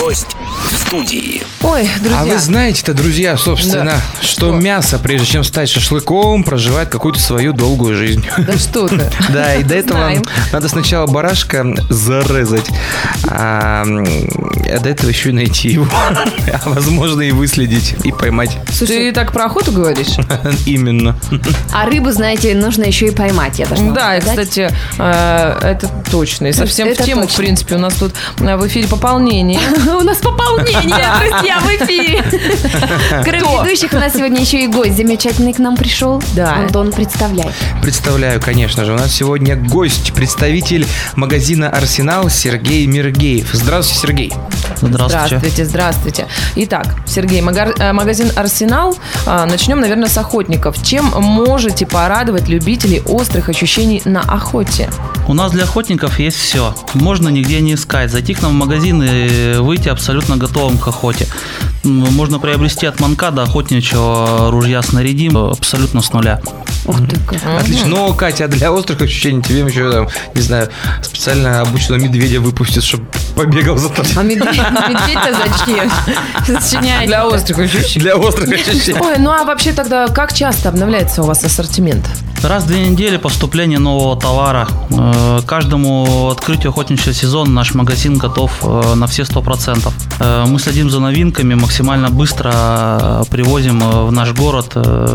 Гость в студии. Ой, друзья. А вы знаете-то, друзья, собственно, что мясо, прежде чем стать шашлыком, проживает какую-то свою долгую жизнь. Да что ты. Да, и до этого надо сначала барашка зарезать, а до этого еще и найти его, а возможно и выследить, и поймать. Слушай, ты так про охоту говоришь? Именно. А рыбу, знаете, нужно еще и поймать, я должна Да, и, сказать. кстати, это точно. И совсем Это в тему, точно. в принципе, у нас тут в эфире пополнение. У нас пополнение, друзья, в эфире. Кроме ведущих, у нас сегодня еще и гость замечательный к нам пришел. Да. Антон, представляй. Представляю, конечно же. У нас сегодня гость, представитель магазина «Арсенал» Сергей Миргеев. Здравствуйте, Сергей. Здравствуйте, здравствуйте. Итак, Сергей, магазин «Арсенал». Начнем, наверное, с охотников. Чем можете порадовать любителей острых ощущений на охоте? У нас для охотников есть все. Можно нигде не искать. Зайти к нам в магазин и выйти абсолютно готовым к охоте. Можно приобрести от манка до охотничьего ружья снарядим абсолютно с нуля. Ух ты, как. Отлично. Ну, Катя, для острых ощущений тебе еще, там, не знаю, специально обученного медведя выпустят, чтобы побегал за тобой. А медведь-то зачем? Сочиняете. Для острых ощущений. Для острых ощущений. Ой, ну а вообще тогда как часто обновляется у вас ассортимент? Раз в 2 недели поступление нового товара. Каждому открытию охотничьего сезона наш магазин готов на все 100%. Мы следим за новинками, максимально быстро привозим в наш город.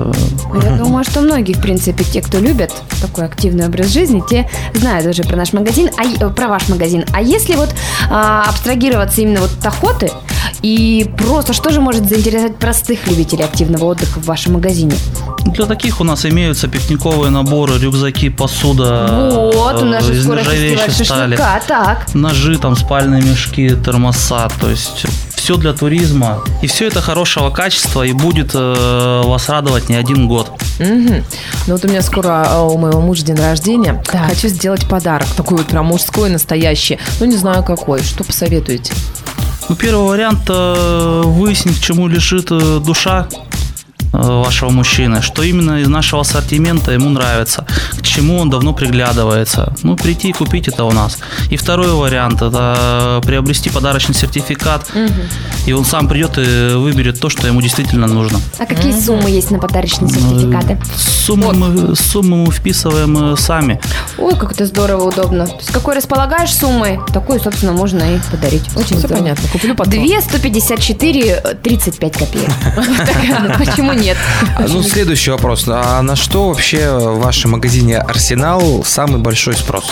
Я думаю, что многие, в принципе, те, кто любят такой активный образ жизни, те знают уже про наш магазин, про ваш магазин. А если вот абстрагироваться именно вот от охоты, и просто что же может заинтересовать простых любителей активного отдыха в вашем магазине? Для таких у нас имеются пикниковые наборы, рюкзаки, посуда. Вот, у нас же из скоро фестиваль нержавеющей стали. шашлыка, так. Ножи, там, спальные мешки, термоса, то есть все для туризма. И все это хорошего качества и будет вас радовать не один год. Угу. Ну вот у меня скоро у моего мужа день рождения. Так. Хочу сделать подарок, такой вот прям мужской, настоящий. Ну не знаю какой. Что посоветуете? Ну, первый вариант выяснить, чему лежит душа вашего мужчины, что именно из нашего ассортимента ему нравится, к чему он давно приглядывается. Ну, прийти и купить это у нас. И второй вариант – это приобрести подарочный сертификат, и он сам придет и выберет то, что ему действительно нужно. А какие суммы есть на подарочные сертификаты? Сумму мы вписываем сами. Ой, как это здорово, удобно. То есть какой располагаешь суммой, такую, собственно, можно и подарить. Очень Все здорово. понятно. Куплю потом. 2,154, 35 копеек. Почему нет? Ну, следующий вопрос. А на что вообще в вашем магазине «Арсенал» самый большой спрос?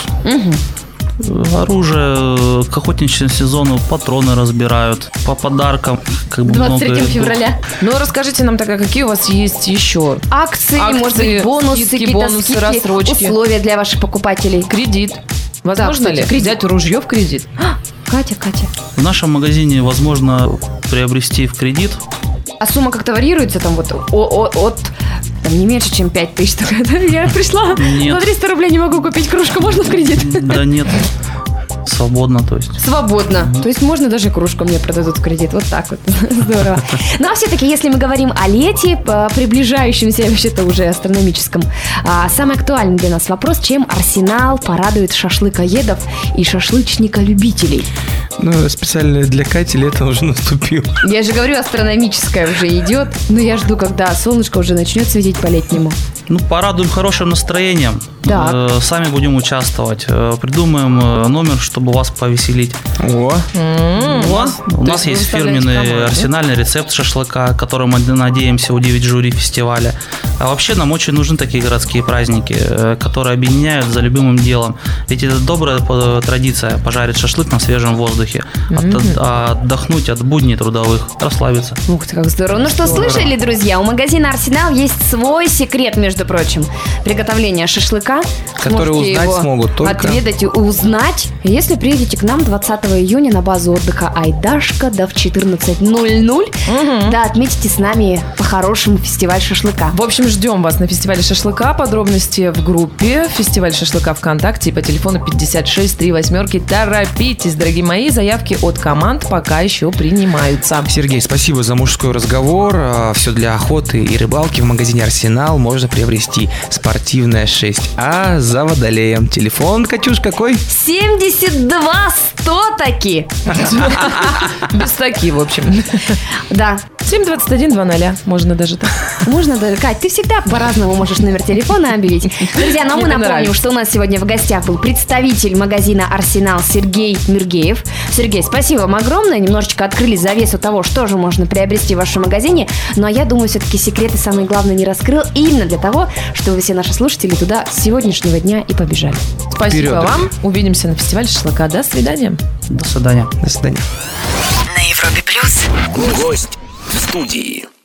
Оружие к охотничьему сезону, патроны разбирают, по подаркам. Как бы 23 много февраля. Ну расскажите нам тогда, какие у вас есть еще Акции, может быть, бонусы, скидки, какие-то бонусы, скидки, рассрочки. условия для ваших покупателей. Кредит. Возможно кстати, ли кредит. взять ружье в кредит? Катя. В нашем магазине возможно приобрести в кредит. А сумма как-то варьируется там вот от там, не меньше, чем 5 тысяч. Я пришла, Нет. за 300 рублей не могу купить кружку, можно в кредит? Да нет, свободно, то есть. Свободно. То есть можно даже кружку мне продадут в кредит. Вот так вот. Здорово. Ну а все-таки, если мы говорим о лете, по приближающемся вообще-то уже астрономическом, самый актуальный для нас вопрос: чем «Арсенал» порадует шашлыкоедов и шашлычника-любителей? Ну, специально для Кати лето уже наступило. Я же говорю, астрономическое уже идет, но я жду, когда солнышко уже начнет светить по-летнему. Ну, порадуем хорошим настроением. Так. Сами будем участвовать. Придумаем номер, чтобы вас повеселить. О, У нас есть фирменный арсенальный рецепт шашлыка, которым мы надеемся удивить жюри фестиваля. А вообще нам очень нужны такие городские праздники, которые объединяют за любимым делом. Ведь это добрая традиция – пожарить шашлык на свежем воздухе, отдохнуть от будней трудовых, расслабиться. Ух ты, как здорово. Ну что, слышали, друзья, у магазина «Арсенал» есть свой секрет, между прочим, приготовления шашлыка. Который Сможете узнать его смогут только. отведать и узнать, если приедете к нам 20 июня на базу отдыха «Айдашка», да, в 14:00. Да, отметите с нами по-хорошему фестиваль шашлыка. В общем, ждем вас на фестивале шашлыка. Подробности в группе «Фестиваль шашлыка» ВКонтакте и по телефону 56 38. Торопитесь, дорогие мои. Заявки от команд пока еще принимаются. Сергей, спасибо за мужской разговор. Все для охоты и рыбалки в магазине «Арсенал» можно приобрести. Спортивная 6А за Водолеем. Телефон, Катюш, какой? 72 Кто таки? Без таки, в общем. Да. 72120. Можно даже так. Можно даже. Кать, ты всегда по-разному можешь номер телефона объявить. Друзья, но мы Мне напомним, нравится. что у нас сегодня в гостях был представитель магазина «Арсенал» Сергей Миргеев. Сергей, спасибо вам огромное. Немножечко открыли завесу того, что же можно приобрести в вашем магазине. Ну а я думаю, все-таки секреты самые главные не раскрыл. Именно для того, чтобы все наши слушатели туда с сегодняшнего дня и побежали. Спасибо Вперед, вам. Увидимся на фестивале шашлыка. До свидания. До свидания. До свидания. На Европе плюс. Гость в студии.